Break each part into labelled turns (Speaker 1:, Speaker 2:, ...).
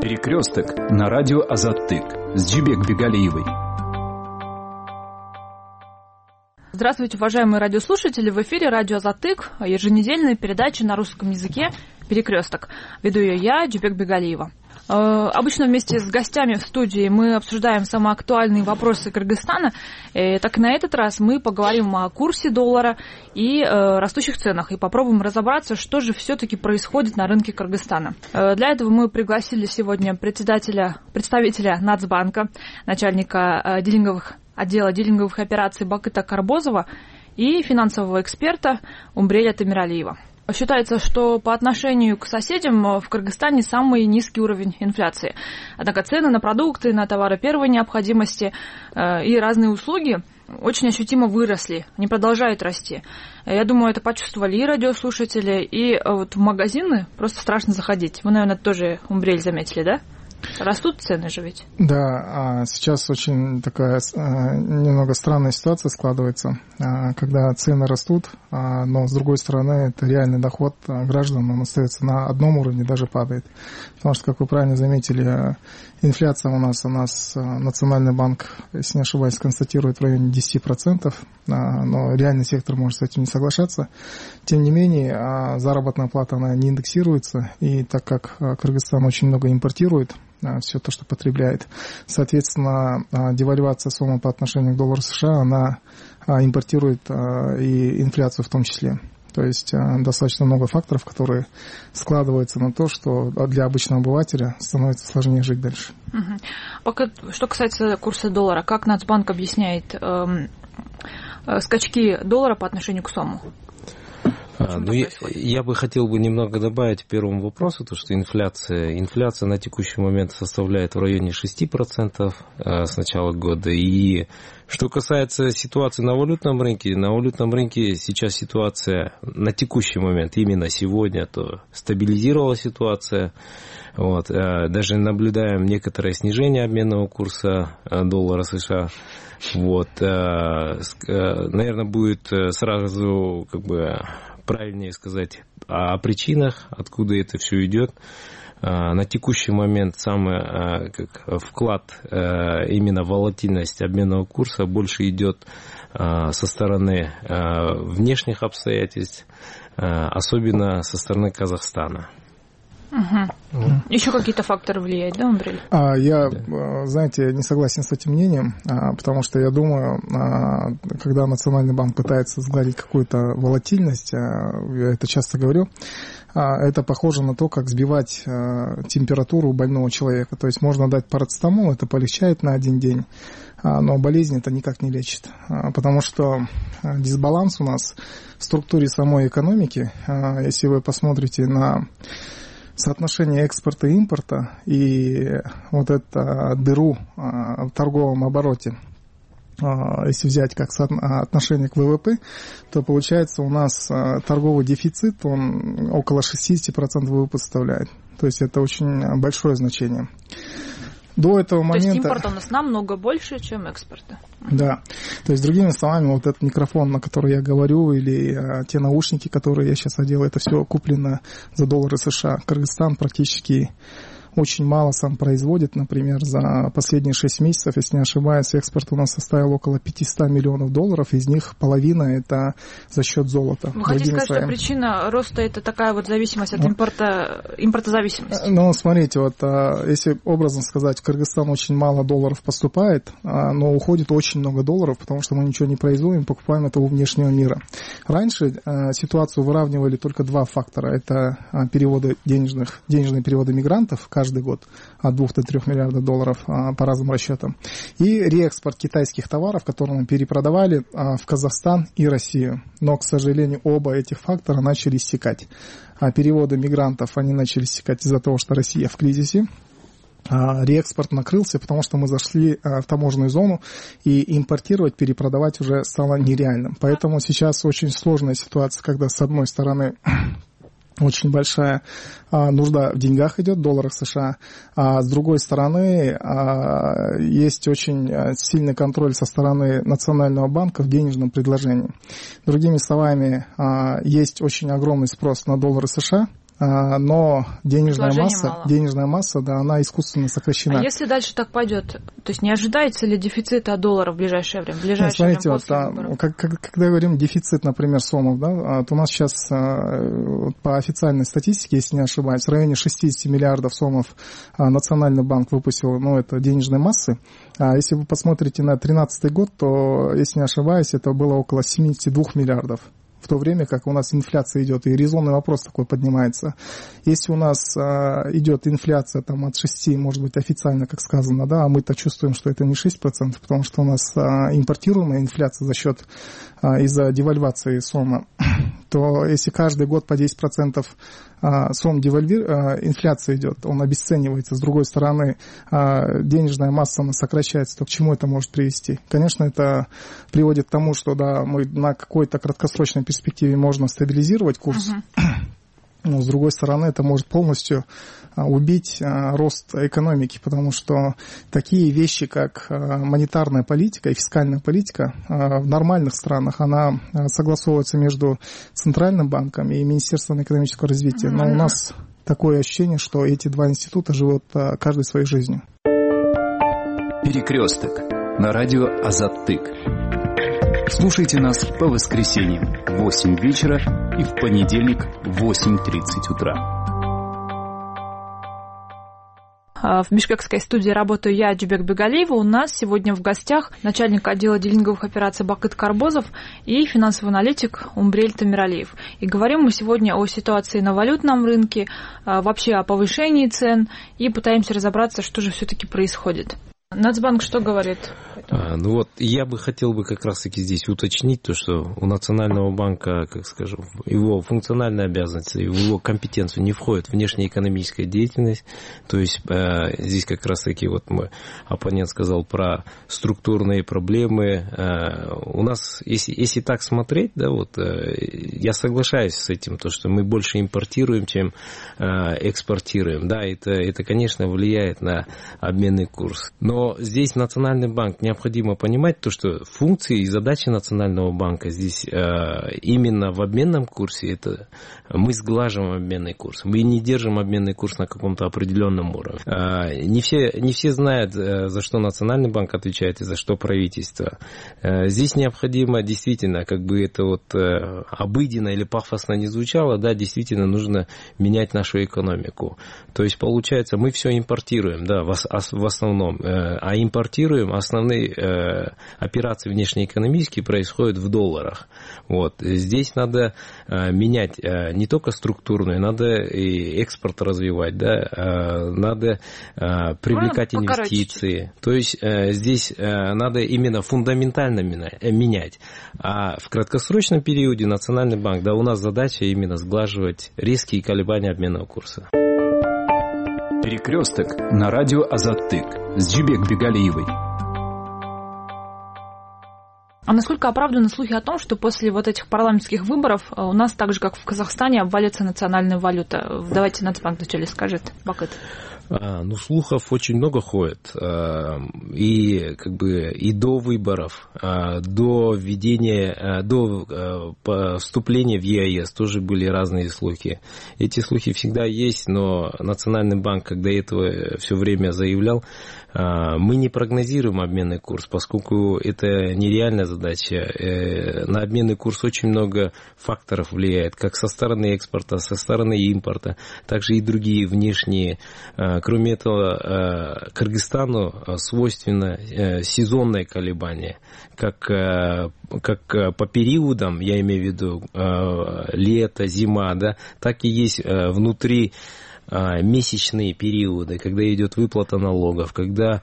Speaker 1: Перекресток на радио Азаттык с Джибек Бегалиевой.
Speaker 2: Здравствуйте, уважаемые радиослушатели! В эфире радио Азаттык, еженедельная передача на русском языке «Перекресток». Веду ее я, Джибек Бегалиева. Обычно вместе с гостями в студии мы обсуждаем самые актуальные вопросы Кыргызстана. Так и на этот раз мы поговорим о курсе доллара и растущих ценах и попробуем разобраться, что же все-таки происходит на рынке Кыргызстана. Для этого мы пригласили сегодня представителя Нацбанка, начальника отдела дилинговых операций Бакыта Карбозова и финансового эксперта Умбреля Тамиралиева. Считается, что по отношению к соседям в Кыргызстане самый низкий уровень инфляции. Однако цены на продукты, на товары первой необходимости и разные услуги очень ощутимо выросли, не продолжают расти. Я думаю, это почувствовали и радиослушатели, и вот в магазины просто страшно заходить. Вы, наверное, тоже, Умбрель, заметили, да? Растут цены же ведь?
Speaker 3: Да, сейчас очень такая немного странная ситуация складывается, когда цены растут, но с другой стороны это реальный доход граждан, он остается на одном уровне, даже падает. Потому что, как вы правильно заметили, инфляция у нас Национальный банк, если не ошибаюсь, констатирует в районе 10%, но реальный сектор может с этим не соглашаться. Тем не менее, заработная плата она не индексируется, и так как Кыргызстан очень много импортирует, все то, что потребляет. Соответственно, девальвация сомы по отношению к доллару США, она импортирует и инфляцию в том числе. То есть достаточно много факторов, которые складываются на то, что для обычного обывателя становится сложнее жить дальше.
Speaker 2: Пока, что касается курса доллара, как Нацбанк объясняет скачки доллара по отношению к сому?
Speaker 4: Я бы хотел немного добавить к первому вопросу, то что инфляция на текущий момент составляет в районе 6% с начала года. И что касается ситуации на валютном рынке сейчас ситуация на текущий момент, именно сегодня, то стабилизировалась ситуация. Даже наблюдаем некоторое снижение обменного курса доллара США. Наверное, будет сразу правильнее сказать о причинах, откуда это все идет. На текущий момент самый вклад, именно волатильность обменного курса больше идет со стороны внешних обстоятельств, особенно со стороны Казахстана.
Speaker 2: Еще какие-то факторы влияют, да, Умбрель?
Speaker 3: Знаете, не согласен с этим мнением, потому что я думаю, когда Национальный банк пытается сгладить какую-то волатильность, я это часто говорю, это похоже на то, как сбивать температуру у больного человека. То есть можно дать парацетамол, это полегчает на один день, но болезнь это никак не лечит. Потому что дисбаланс у нас в структуре самой экономики, если вы посмотрите на соотношение экспорта и импорта и вот это дыру в торговом обороте, если взять как отношение к ВВП, то получается у нас торговый дефицит, он около 60% ВВП составляет. То есть это очень большое значение. До этого момента...
Speaker 2: То есть импорт у нас намного больше, чем экспорта.
Speaker 3: Да. То есть, другими словами, вот этот микрофон, на который я говорю, или те наушники, которые я сейчас одел, это все куплено за доллары США. Кыргызстан практически очень мало сам производит. Например, за последние 6 месяцев, если не ошибаюсь, экспорт у нас составил около 500 миллионов долларов, из них половина это за счет золота.
Speaker 2: Вы хотите сказать, что причина роста это такая вот зависимость от импортозависимости?
Speaker 3: Смотрите, если образно сказать, в Кыргызстан очень мало долларов поступает, но уходит очень много долларов, потому что мы ничего не производим, покупаем это у внешнего мира. Раньше ситуацию выравнивали только два фактора. Это денежные переводы мигрантов каждый год от 2 до 3 миллиардов долларов по разным расчетам. И реэкспорт китайских товаров, которые мы перепродавали в Казахстан и Россию. Но, к сожалению, оба этих фактора начали иссякать. Переводы мигрантов, они начали иссякать из-за того, что Россия в кризисе. Реэкспорт накрылся, потому что мы зашли в таможенную зону, и импортировать, перепродавать уже стало нереальным. Поэтому сейчас очень сложная ситуация, когда с одной стороны очень большая нужда в деньгах идет, в долларах США, а с другой стороны есть очень сильный контроль со стороны Национального банка в денежном предложении. Другими словами, есть очень огромный спрос на доллары США, но денежная
Speaker 2: мало.
Speaker 3: масса, да, она искусственно сокращена.
Speaker 2: А если дальше так пойдет, то есть не ожидается ли дефицита доллара в ближайшее время?
Speaker 3: Смотрите, когда говорим дефицит, например, сомов, да, то у нас сейчас по официальной статистике, если не ошибаюсь, в районе 60 миллиардов сомов Национальный банк выпустил, это денежной массы. А если вы посмотрите на 2013 год, то, если не ошибаюсь, это было около 72 миллиардов. В то время как у нас инфляция идет, и резонный вопрос такой поднимается. Если у нас идет инфляция от 6, может быть, официально, как сказано, да, а мы-то чувствуем, что это не 6%, потому что у нас импортируемая инфляция за счет из-за девальвации сома, то если каждый год по 10% сом инфляция идет, он обесценивается. С другой стороны, денежная масса она сокращается, то к чему это может привести? Конечно, это приводит к тому, что да, мы на какой-то краткосрочной перспективе можно стабилизировать курс, но с другой стороны, это может полностью убить рост экономики, потому что такие вещи, как монетарная политика и фискальная политика в нормальных странах, она согласовывается между Центральным банком и Министерством экономического развития. Но у нас такое ощущение, что эти два института живут каждой своей жизнью.
Speaker 1: Перекресток на радио Азат-Тык. Слушайте нас по воскресеньям в 8 вечера и в понедельник в 8:30 утра.
Speaker 2: В бишкекской студии работаю я, Джубек Бегалиева. У нас сегодня в гостях начальник отдела дилинговых операций Бакыт Карбозов и финансовый аналитик Умбрель Тамиралиев. И говорим мы сегодня о ситуации на валютном рынке, вообще о повышении цен, и пытаемся разобраться, что же все-таки происходит. Нацбанк что говорит?
Speaker 4: Я бы хотел как раз-таки здесь уточнить то, что у Национального банка, его функциональные обязанности, в его компетенцию не входит внешнеэкономическая деятельность. То есть здесь как раз-таки мой оппонент сказал про структурные проблемы. У нас, если так смотреть, я соглашаюсь с этим, то, что мы больше импортируем, чем экспортируем. Да, это, конечно, влияет на обменный курс. Но здесь Национальный банк, необходимо понимать то, что функции и задачи Национального банка здесь именно в обменном курсе, это мы сглаживаем обменный курс. Мы не держим обменный курс на каком-то определенном уровне. Не все знают, за что Национальный банк отвечает и за что правительство. Здесь необходимо действительно, это обыденно или пафосно не звучало, да, действительно нужно менять нашу экономику. То есть, получается, мы все импортируем, да, в основном, а импортируем основные операции внешнеэкономические происходят в долларах. Здесь надо менять не только структурную, надо и экспорт развивать, да, надо привлекать инвестиции. То есть здесь надо именно фундаментально менять. А в краткосрочном периоде Национальный банк, да, у нас задача именно сглаживать резкие колебания обменного курса.
Speaker 1: Перекресток на радио Азат-Тык с Джубек Бегалиевой.
Speaker 2: А насколько оправданы слухи о том, что после этих парламентских выборов у нас, так же как в Казахстане, обвалится национальная валюта? Давайте Нацбанк вначале скажет, Бакыт.
Speaker 4: Слухов очень много ходит. И до выборов, до введения, до поступления в ЕАЭС тоже были разные слухи. Эти слухи всегда есть, но Национальный банк, когда этого все время заявлял, мы не прогнозируем обменный курс, поскольку это нереальная задача. На обменный курс очень много факторов влияет, как со стороны экспорта, со стороны импорта, также и другие внешние. Кроме этого, Кыргызстану свойственно сезонное колебание, как по периодам, я имею в виду лето, зима, да, так и есть внутри месячные периоды, когда идет выплата налогов, когда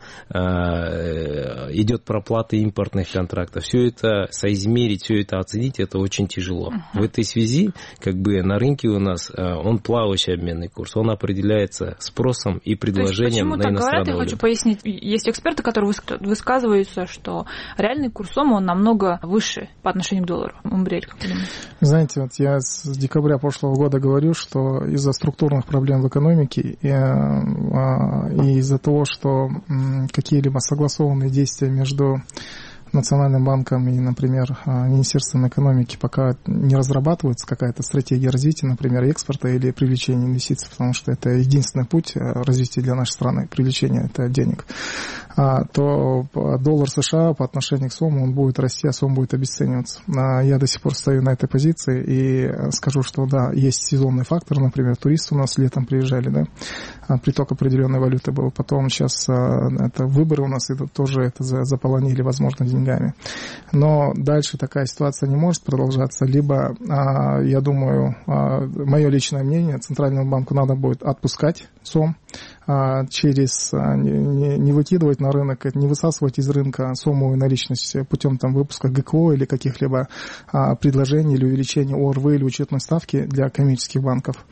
Speaker 4: идет проплата импортных контрактов. Все это соизмерить, все это оценить, это очень тяжело. В этой связи, на рынке у нас он плавающий обменный курс, он определяется спросом и предложением на иностранную валюту. Почему так говорят, я хочу пояснить. Есть эксперты, которые высказываются, что реальный курс сома, он намного выше по отношению к доллару. Умбрель, как вы думаете?
Speaker 3: Знаете, я с декабря прошлого года говорю, что из-за структурных проблем в экономике и из-за того, что какие-либо согласованные действия между Национальным банком и, например, Министерством экономики пока не разрабатывается какая-то стратегия развития, например, экспорта или привлечения инвестиций, потому что это единственный путь развития для нашей страны, привлечения это денег, то доллар США по отношению к сому он будет расти, а сом будет обесцениваться. Я до сих пор стою на этой позиции и скажу, что да, есть сезонный фактор, например, туристы у нас летом приезжали, да, приток определенной валюты был, потом сейчас это выборы у нас тоже это заполонили, возможно, деньгами. Но дальше такая ситуация не может продолжаться, либо, я думаю, мое личное мнение, Центральному банку надо будет отпускать сом, через не выкидывать на рынок, не высасывать из рынка сомовую наличность путем там выпуска ГКО или каких-либо предложений или увеличения ОРВ или учетной ставки для коммерческих банков.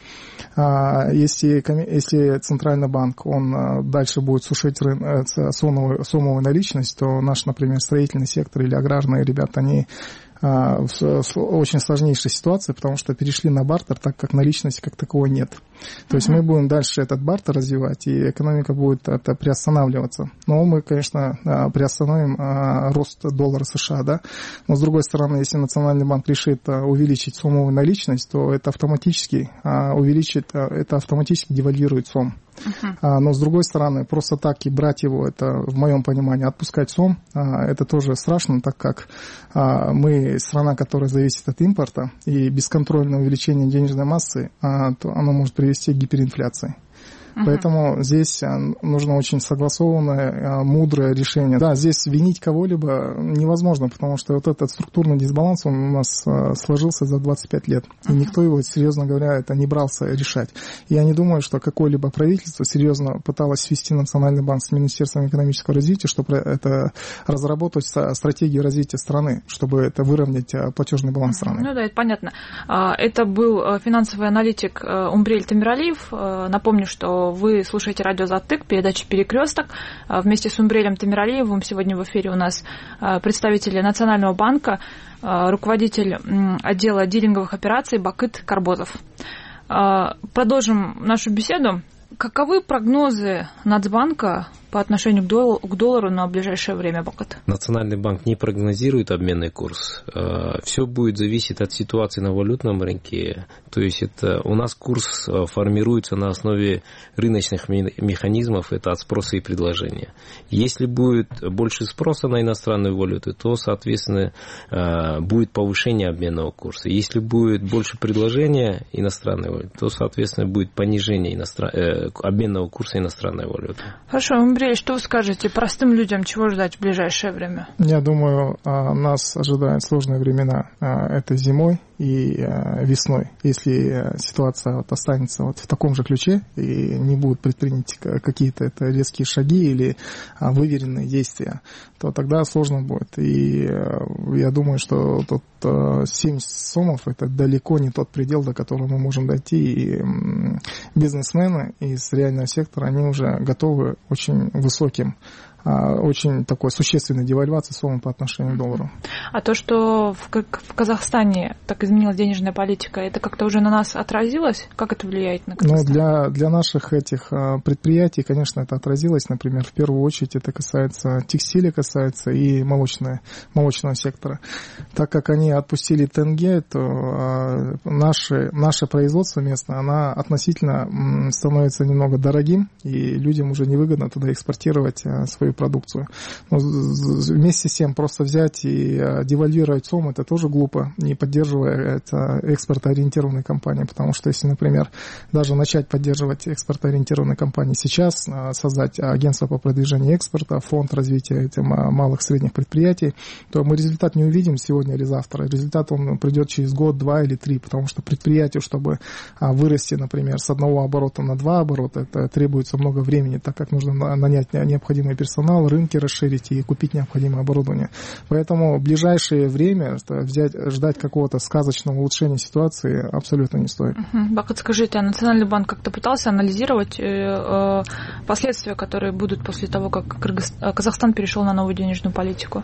Speaker 3: Если Центральный банк он дальше будет сушить сомовую наличность, то наш, например, строительный сектор или аграрные ребята, они в очень сложнейшей ситуации, потому что перешли на бартер, так как наличности как таковой нет. То есть мы будем дальше этот бартер развивать, и экономика будет это приостанавливаться. Но мы, конечно, приостановим рост доллара США, да. Но с другой стороны, если Национальный банк решит увеличить сомовую наличность, то это автоматически девальвирует сом. Но, с другой стороны, просто так и брать его, это, в моем понимании, отпускать сом, это тоже страшно, так как мы страна, которая зависит от импорта, и бесконтрольное увеличение денежной массы, то оно может привести к гиперинфляции. Поэтому здесь нужно очень согласованное, мудрое решение. Да, здесь винить кого-либо невозможно, потому что вот этот структурный дисбаланс, он у нас сложился за 25 лет. И никто его, серьезно говоря, это не брался решать. И я не думаю, что какое-либо правительство серьезно пыталось свести Национальный банк с Министерством экономического развития, чтобы это разработать стратегию развития страны, чтобы это выровнять платежный баланс страны.
Speaker 2: Ну да, это понятно. Это был финансовый аналитик Умбрель Тамиралиев. Напомню, что вы слушаете радио «Азаттык», передача «Перекресток». Вместе с Умбрелем Тамиралиевым сегодня в эфире у нас представители Национального банка, руководитель отдела дилинговых операций Бакыт Карбозов. Продолжим нашу беседу. Каковы прогнозы Нацбанка по отношению к доллару на ближайшее время, Бакыт?
Speaker 4: Национальный банк не прогнозирует обменный курс. Все будет зависеть от ситуации на валютном рынке. То есть это у нас курс формируется на основе рыночных механизмов, это от спроса и предложения. Если будет больше спроса на иностранную валюту, то, соответственно, будет повышение обменного курса. Если будет больше предложения иностранной валюты, то, соответственно, будет понижение обменного курса иностранной валюты.
Speaker 2: Хорошо, Умбрель, что вы скажете простым людям, чего ждать в ближайшее время?
Speaker 3: Я думаю, нас ожидают сложные времена этой зимой и весной. Если ситуация останется в таком же ключе и не будут предприняты какие-то резкие шаги или выверенные действия, то тогда сложно будет. И я думаю, что тот 70 сомов это далеко не тот предел, до которого мы можем дойти. И бизнесмены из реального сектора, они уже готовы очень высоким, очень такой существенной девальвации сома по отношению к доллару.
Speaker 2: А то, что в Казахстане так изменилась денежная политика, это как-то уже на нас отразилось? Как это влияет на Казахстан?
Speaker 3: Ну, для наших этих предприятий, конечно, это отразилось. Например, в первую очередь это касается текстиля, касается и молочного сектора. Так как они отпустили тенге, то наше производство местное, оно относительно становится немного дорогим, и людям уже невыгодно туда экспортировать свою продукцию. Но вместе с тем просто взять и девальвировать сом, это тоже глупо, не поддерживая это экспортоориентированные компании, потому что если, например, даже начать поддерживать экспортоориентированные компании сейчас, создать агентство по продвижению экспорта, фонд развития этих малых и средних предприятий, то мы результат не увидим сегодня или завтра. Результат он придет через год, 2 или 3, потому что предприятию, чтобы вырасти, например, с одного оборота на 2 оборота, это требуется много времени, так как нужно нанять необходимый персонал, рынки расширить и купить необходимое оборудование. Поэтому в ближайшее время ждать какого-то сказочного улучшения ситуации абсолютно не стоит.
Speaker 2: Бакыт, скажите, а Национальный банк как-то пытался анализировать последствия, которые будут после того, как Казахстан перешел на новую денежную политику?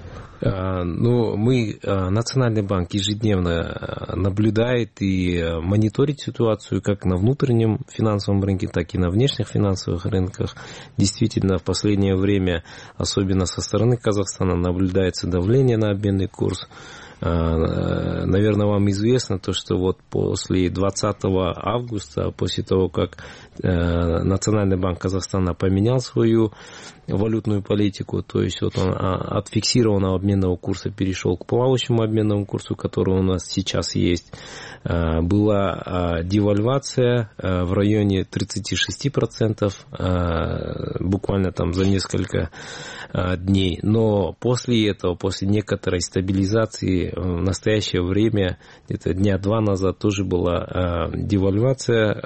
Speaker 4: Национальный банк ежедневно наблюдает и мониторит ситуацию как на внутреннем финансовом рынке, так и на внешних финансовых рынках. Действительно, в последнее время особенно со стороны Казахстана, наблюдается давление на обменный курс. Наверное, вам известно то, что вот после 20 августа, после того, как Национальный банк Казахстана поменял свою валютную политику, то есть вот он от фиксированного обменного курса перешел к плавающему обменному курсу, который у нас сейчас есть, была девальвация в районе 36%, буквально там за несколько дней. Но после этого, после некоторой стабилизации, в настоящее время, где-то дня 2 назад, тоже была девальвация.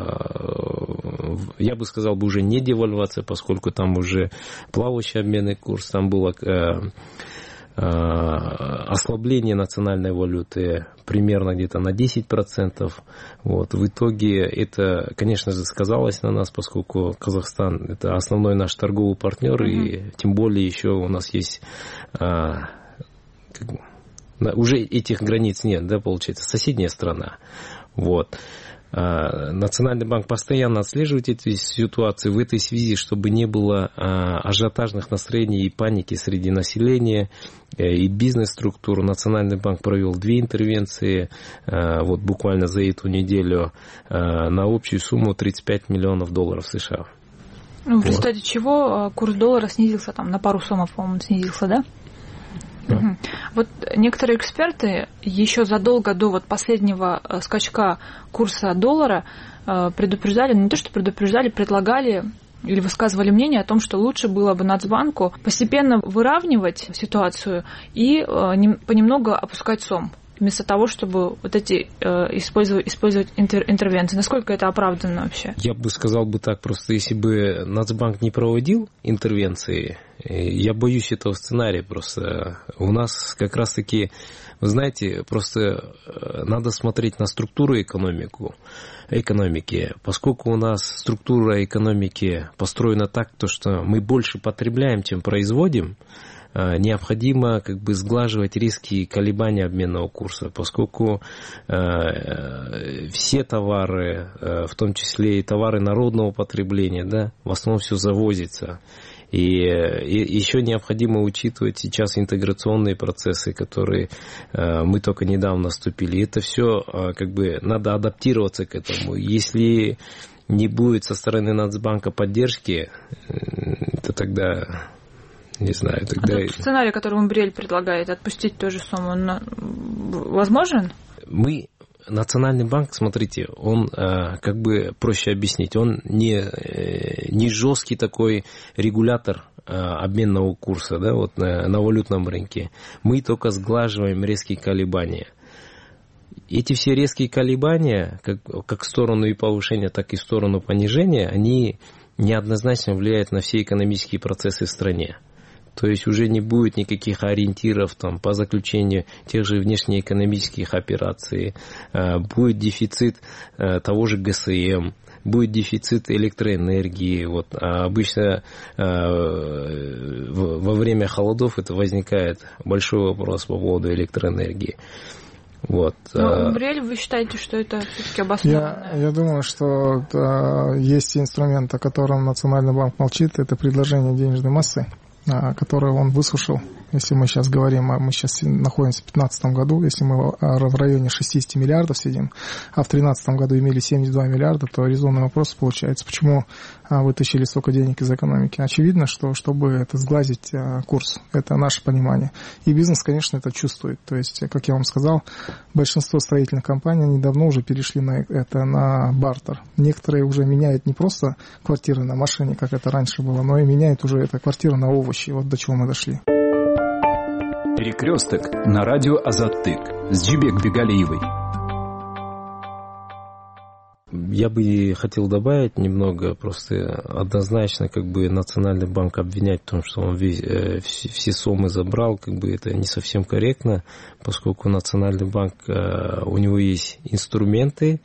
Speaker 4: Я бы сказал, уже не девальвация, поскольку там уже плавающий обменный курс, там было ослабление национальной валюты примерно где-то на 10%. Вот. В итоге это, конечно же, сказалось на нас, поскольку Казахстан – это основной наш торговый партнер, и тем более еще у нас есть уже этих границ нет, да, получается, соседняя страна. Вот. Национальный банк постоянно отслеживает эти ситуации в этой связи, чтобы не было ажиотажных настроений и паники среди населения и бизнес-структур. Национальный банк провел 2 интервенции вот буквально за эту неделю на общую сумму $35 миллионов США.
Speaker 2: Ну, в результате чего курс доллара снизился там на пару сомов, по-моему, снизился, да?
Speaker 3: Да.
Speaker 2: Угу. Вот некоторые эксперты еще задолго до вот последнего скачка курса доллара предупреждали, не то что предупреждали, предлагали или высказывали мнение о том, что лучше было бы Нацбанку постепенно выравнивать ситуацию и понемногу опускать сом, вместо того, чтобы вот эти использовать интервенции. Насколько это оправданно вообще?
Speaker 4: Я бы сказал бы так, просто если бы Нацбанк не проводил интервенции, я боюсь этого сценария просто. У нас как раз-таки, вы знаете, просто надо смотреть на структуру экономики. Поскольку у нас структура экономики построена так, то, что мы больше потребляем, чем производим, необходимо как бы сглаживать риски колебания обменного курса, поскольку все товары, в том числе и товары народного потребления, да, в основном все завозится. И еще необходимо учитывать сейчас интеграционные процессы, которые мы только недавно вступили. Это все как бы надо адаптироваться к этому. Если не будет со стороны Нацбанка поддержки, то тогда... Не знаю, тогда...
Speaker 2: А тот сценарий, который Умбрель предлагает, отпустить ту же сумму, он возможен?
Speaker 4: Национальный банк, смотрите, он, как бы проще объяснить, он не жесткий такой регулятор обменного курса, да, вот на валютном рынке. Мы только сглаживаем резкие колебания. Эти все резкие колебания, как в сторону и повышения, так и в сторону понижения, они неоднозначно влияют на все экономические процессы в стране. То есть уже не будет никаких ориентиров там, по заключению тех же внешнеэкономических операций, будет дефицит того же ГСМ, будет дефицит электроэнергии. Вот. А обычно во время холодов это возникает большой вопрос по поводу электроэнергии. Вот.
Speaker 2: Но, Умбрель, вы считаете, что это все-таки обоснованно?
Speaker 3: Я думаю, что есть инструмент, о котором Национальный банк молчит, это предложение денежной массы, которое он высушил. Если мы сейчас говорим, мы сейчас находимся в 2015 году, если мы в районе 60 миллиардов сидим, а в 2013 году имели 72 миллиарда, то резонный вопрос получается, почему вытащили столько денег из экономики. Очевидно, что чтобы это сглазить курс, это наше понимание. И бизнес, конечно, это чувствует. То есть, как я вам сказал, большинство строительных компаний, они давно уже перешли на бартер. Некоторые уже меняют не просто квартиры на машине, как это раньше было, но и меняют уже это квартиры на овощи. Вот до чего мы дошли.
Speaker 1: Перекресток на радио Азаттык с Джибек Бегалиевой.
Speaker 4: Я бы хотел добавить немного, просто однозначно как бы Национальный банк обвинять в том, что он все сомы забрал, как бы это не совсем корректно, поскольку Национальный банк, у него есть инструменты,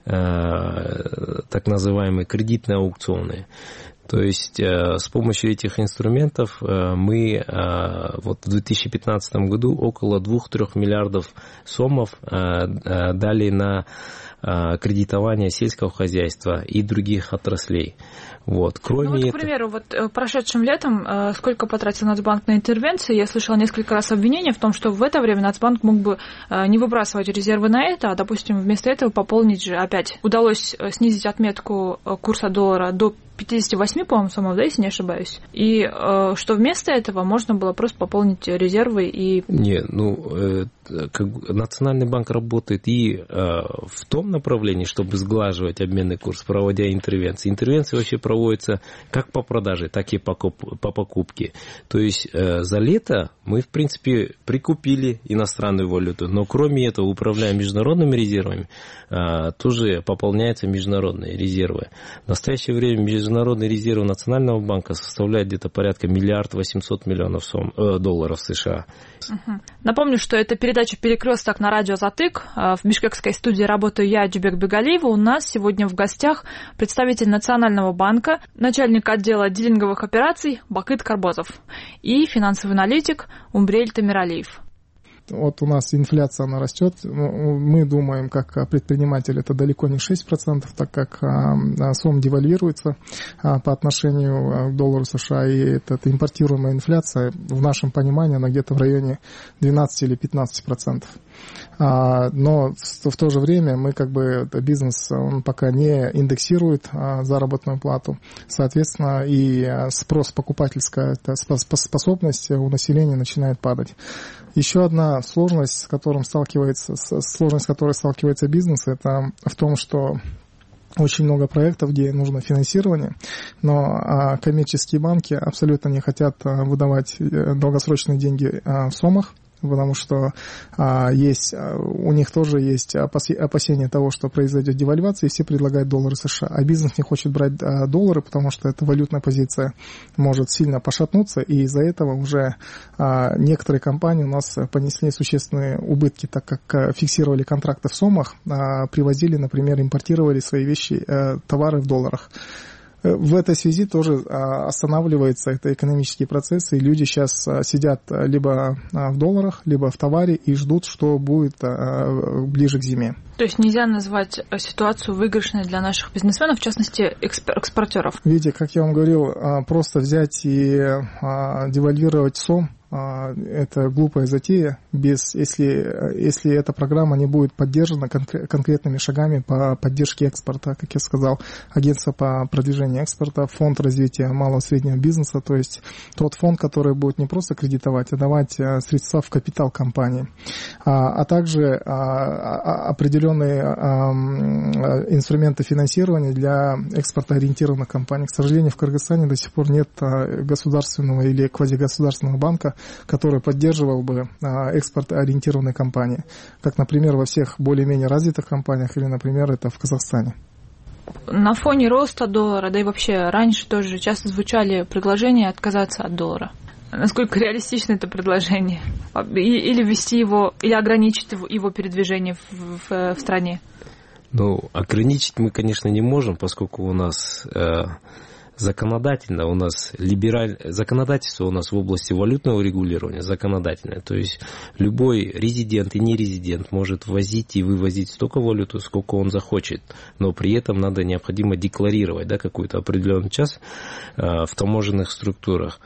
Speaker 4: так называемые кредитные аукционы. То есть с помощью этих инструментов мы вот в 2015 году около 2-3 миллиардов сомов дали на кредитования сельского хозяйства и других отраслей. Вот. Кроме
Speaker 2: к примеру, прошедшим летом сколько потратил Нацбанк на интервенции? Я слышала несколько раз обвинения в том, что в это время Нацбанк мог бы не выбрасывать резервы на это, а, допустим, вместо этого пополнить же опять. Удалось снизить отметку курса доллара до 58, по-моему, самого, да, если не ошибаюсь. И что вместо этого можно было просто пополнить резервы и...
Speaker 4: Национальный банк работает и в том направлении, чтобы сглаживать обменный курс, проводя интервенции. Интервенции вообще проводятся как по продаже, так и по покупке. То есть за лето мы, в принципе, прикупили иностранную валюту, но кроме этого, управляя международными резервами, тоже пополняются международные резервы. В настоящее время международные резервы Национального банка составляют где-то порядка 1 800 000 000 долларов США.
Speaker 2: Напомню, что это передача «Перекресток» на радио «Азатык». В бишкекской студии работаю я, Джубек Бегалиева. У нас сегодня в гостях представитель Национального банка, начальник отдела дилинговых операций Бакыт Карбозов и финансовый аналитик Умбрель Тамиралиев.
Speaker 3: Вот у нас инфляция, она растет. Мы думаем, как предприниматель, это далеко не 6%, так как сом девальвируется по отношению к доллару США, и эта импортируемая инфляция, в нашем понимании, она где-то в районе 12 или 15%. Но в то же время мы бизнес, он пока не индексирует заработную плату. Соответственно, и спрос, покупательская способность у населения начинает падать. Еще одна сложность, с которой сталкивается бизнес, это в том, что очень много проектов, где нужно финансирование, но коммерческие банки абсолютно не хотят выдавать долгосрочные деньги в сомах, потому что у них тоже есть опасения того, что произойдет девальвация, и все предлагают доллары США. А бизнес не хочет брать доллары, потому что эта валютная позиция может сильно пошатнуться, и из-за этого уже некоторые компании у нас понесли существенные убытки, так как фиксировали контракты в сомах, привозили, например, импортировали свои вещи, товары в долларах. В этой связи тоже останавливаются это экономические процессы, и люди сейчас сидят либо в долларах, либо в товаре и ждут, что будет ближе к зиме.
Speaker 2: То есть нельзя назвать ситуацию выигрышной для наших бизнесменов, в частности, экспортеров?
Speaker 3: Видите, как я вам говорил, просто взять и девальвировать сом, это глупая затея, если эта программа не будет поддержана конкретными шагами по поддержке экспорта, как я сказал, агентство по продвижению экспорта, фонд развития малого и среднего бизнеса, то есть тот фонд, который будет не просто кредитовать, а давать средства в капитал компании, а также определенные инструменты финансирования для экспортоориентированных компаний. К сожалению, в Кыргызстане до сих пор нет государственного или квазигосударственного банка, который поддерживал бы экспорт-ориентированные компании, как, например, во всех более-менее развитых компаниях или, например, это в Казахстане.
Speaker 2: На фоне роста доллара, да и вообще раньше тоже часто звучали предложения отказаться от доллара. Насколько реалистично это предложение? Или ввести его, или ограничить его передвижение в стране?
Speaker 4: Ограничить мы, конечно, не можем, поскольку у нас... законодательство у нас в области валютного регулирования законодательное. То есть любой резидент и нерезидент может ввозить и вывозить столько валюты, сколько он захочет. Но при этом необходимо декларировать какую-то определенную часть в таможенных структурах.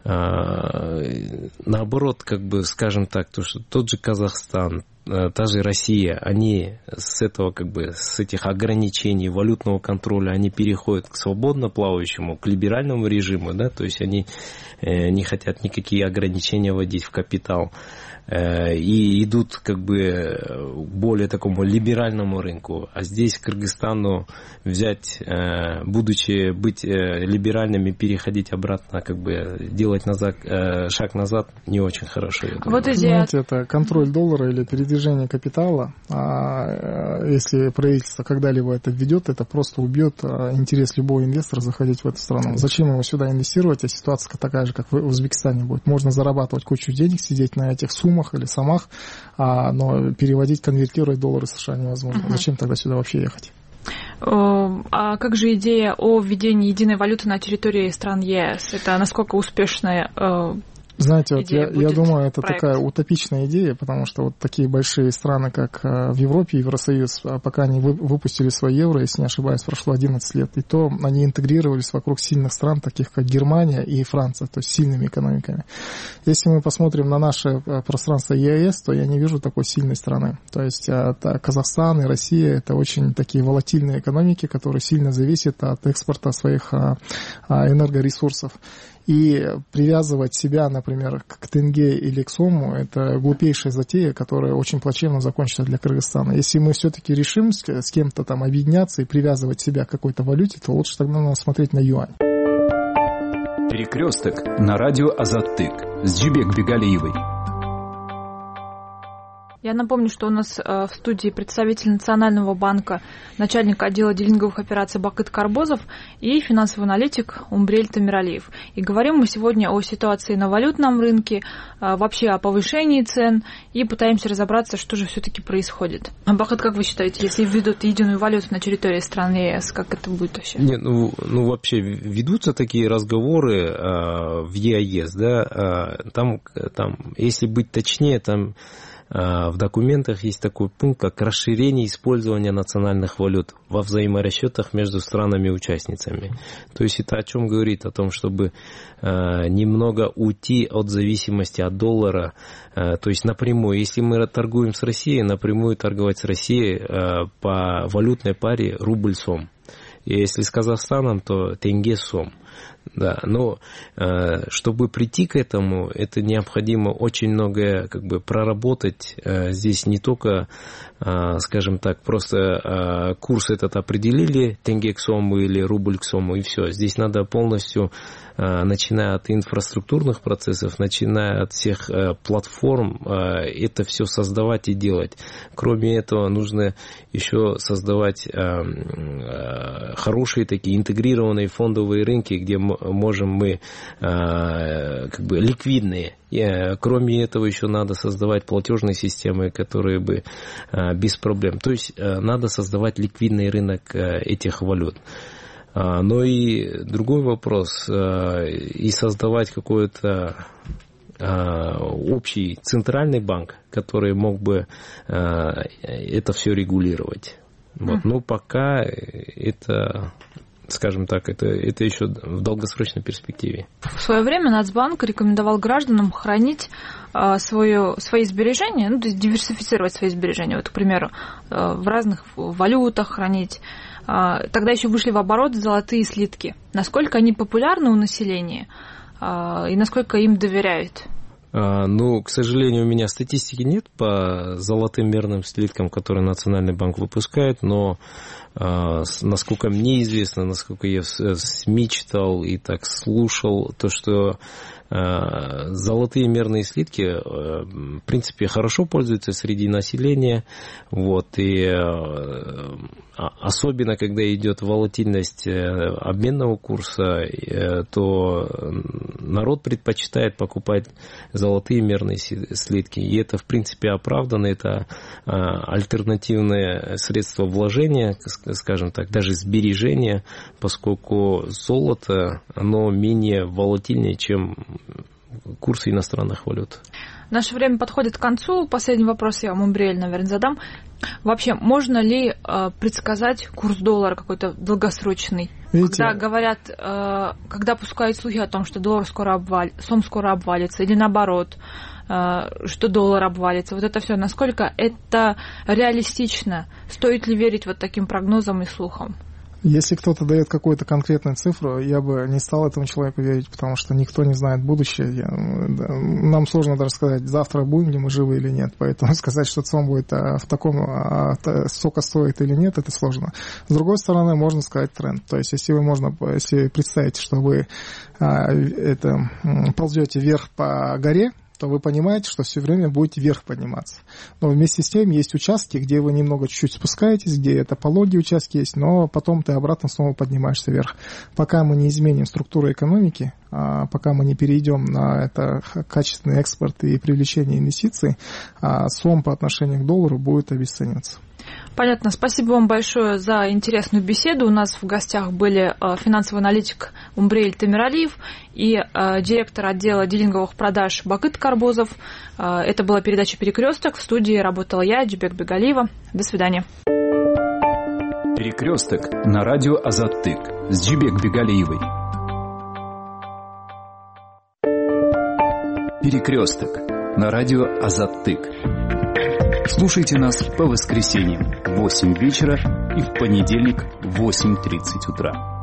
Speaker 4: Наоборот, скажем так, то, что тот же Казахстан, та же Россия, они с этих ограничений валютного контроля, они переходят к свободно плавающему, к либеральному режиму, то есть они не хотят никакие ограничения вводить в капитал и идут к более такому либеральному рынку. А здесь Кыргызстану быть либеральными, переходить обратно, делать шаг назад не очень хорошо.
Speaker 3: Знаете, это контроль доллара или передвижение капитала. Если правительство когда-либо это введет, это просто убьет интерес любого инвестора заходить в эту страну. Зачем его сюда инвестировать, а ситуация такая же, как в Узбекистане будет. Можно зарабатывать кучу денег, сидеть на этих суммах или сомах, но переводить, конвертировать доллары США невозможно. Зачем тогда сюда вообще ехать?
Speaker 2: А как же идея о введении единой валюты на территории стран ЕС? Это насколько успешная
Speaker 3: Знаете, вот я думаю, это такая утопичная идея, потому что вот такие большие страны, как в Европе, Евросоюз, пока они выпустили свой евро, если не ошибаюсь, прошло 11 лет, и то они интегрировались вокруг сильных стран, таких как Германия и Франция, то есть сильными экономиками. Если мы посмотрим на наше пространство ЕАЭС, то я не вижу такой сильной страны. То есть Казахстан и Россия – это очень такие волатильные экономики, которые сильно зависят от экспорта своих энергоресурсов. И привязывать себя, например, к тенге или к сому – это глупейшая затея, которая очень плачевно закончится для Кыргызстана. Если мы все-таки решим с кем-то там объединяться и привязывать себя к какой-то валюте, то лучше тогда надо смотреть на юань.
Speaker 1: Перекресток на радио Азаттык с Джубек Бегалиевой.
Speaker 2: Я напомню, что у нас в студии представитель Национального банка, начальник отдела дилинговых операций Бакыт Карбозов и финансовый аналитик Умбрель Тамиралиев. И говорим мы сегодня о ситуации на валютном рынке, вообще о повышении цен, и пытаемся разобраться, что же все-таки происходит. Бакыт, как вы считаете, если введут единую валюту на территории страны ЕС, как это будет вообще?
Speaker 4: Нет, вообще ведутся такие разговоры в ЕАЭС, да, там, если быть точнее, там в документах есть такой пункт, как расширение использования национальных валют во взаиморасчетах между странами-участницами. То есть это о чем говорит? О том, чтобы немного уйти от зависимости от доллара. То есть напрямую, если мы торгуем с Россией, напрямую торговать с Россией по валютной паре рубль-сом. И если с Казахстаном, то тенге-сом. Да, но чтобы прийти к этому, это необходимо очень многое проработать. Здесь не только, скажем так, просто курс этот определили, тенге к сому или рубль к сому, и все. Здесь надо полностью, начиная от инфраструктурных процессов, начиная от всех платформ, это все создавать и делать. Кроме этого, нужно еще создавать хорошие такие интегрированные фондовые рынки, где можем мы ликвидные. Кроме этого, еще надо создавать платежные системы, которые бы без проблем. То есть надо создавать ликвидный рынок этих валют. Но и другой вопрос, и создавать какой-то общий центральный банк, который мог бы это все регулировать. Вот. Но пока это, скажем так, это еще в долгосрочной перспективе.
Speaker 2: В свое время Нацбанк рекомендовал гражданам хранить свои сбережения, то есть диверсифицировать свои сбережения, вот, к примеру, в разных валютах хранить. Тогда еще вышли в оборот золотые слитки. Насколько они популярны у населения и насколько им доверяют?
Speaker 4: К сожалению, у меня статистики нет по золотым мерным слиткам, которые Национальный банк выпускает, но насколько мне известно, насколько я в СМИ читал и так слушал, то, что золотые мерные слитки, в принципе, хорошо пользуются среди населения, вот, и особенно, когда идет волатильность обменного курса, то народ предпочитает покупать золотые мерные слитки, и это, в принципе, оправданно, это альтернативное средство вложения, скажем так, даже сбережения, поскольку золото, оно менее волатильнее, чем курсы иностранных валют.
Speaker 2: Наше время подходит к концу. Последний вопрос я вам, Умбрель, наверное, задам. Вообще, можно ли предсказать курс доллара какой-то долгосрочный? Видите? Когда говорят, когда пускают слухи о том, что доллар сом скоро обвалится, или наоборот, что доллар обвалится, вот это все, насколько это реалистично? Стоит ли верить вот таким прогнозам и слухам?
Speaker 3: Если кто-то дает какую-то конкретную цифру, я бы не стал этому человеку верить, потому что никто не знает будущее. Нам сложно даже сказать, завтра будем ли мы живы или нет. Поэтому сказать, что ЦОМ будет в таком столько стоит или нет, это сложно. С другой стороны, можно сказать тренд. То есть, если представите, что вы ползете вверх по горе, то вы понимаете, что все время будете вверх подниматься. Но вместе с тем есть участки, где вы немного чуть-чуть спускаетесь, где это пологие участки есть, но потом ты обратно снова поднимаешься вверх. Пока мы не изменим структуру экономики, пока мы не перейдем на это качественный экспорт и привлечение инвестиций, сом по отношению к доллару будет обесцениваться.
Speaker 2: Понятно. Спасибо вам большое за интересную беседу. У нас в гостях были финансовый аналитик Умбрейль Темиралиев и директор отдела дилинговых продаж Бакыт Карбозов. Это была передача «Перекресток». В студии работала я, Джубек Бегалиева. До свидания.
Speaker 1: «Перекресток» на радио Азаттык с Джубек Бегалиевой. «Перекресток» на радио Азаттык. Слушайте нас по воскресеньям в 8 вечера и в понедельник в 8:30 утра.